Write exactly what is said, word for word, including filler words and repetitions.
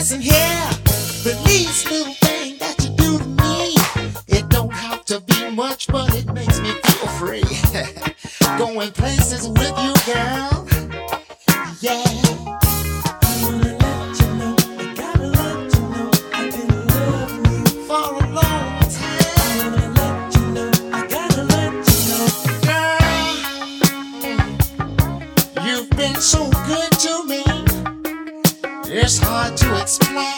Listen here, the least little thing that you do to me, it don't have to be much, but it makes me feel free. Going places with you, girl. Yeah. I wanna let you know, I gotta let you know, I've been loving you for a long time. I wanna let you know, I gotta let you know, girl, you've been so good to me. It's hard to explain.